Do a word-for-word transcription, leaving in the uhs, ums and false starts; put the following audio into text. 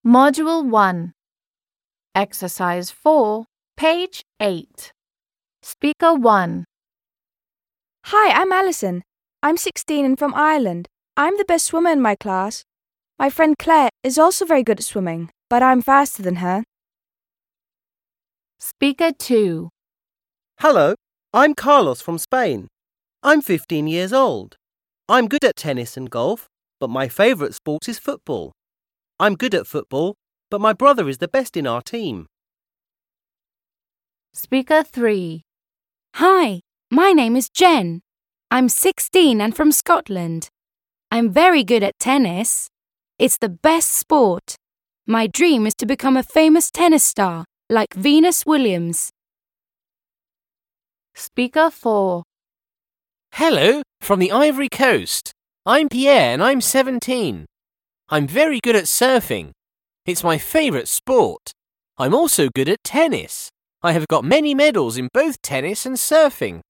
Module one. Exercise four, page eight. Speaker one. Hi, I'm Alison. I'm sixteen and from Ireland. I'm the best swimmer in my class. My friend Claire is also very good at swimming, but I'm faster than her. Speaker two. Hello, I'm Carlos from Spain. I'm fifteen years old. I'm good at tennis and golf, but my favourite sport is football. I'm good at football, but my brother is the best in our team. Speaker three. Hi, my name is Jen. I'm sixteen and from Scotland. I'm very good at tennis. It's the best sport. My dream is to become a famous tennis star like Venus Williams. Speaker four. Hello, from the Ivory Coast. I'm Pierre and I'm seventeen. I'm very good at surfing. It's my favourite sport. I'm also good at tennis. I have got many medals in both tennis and surfing.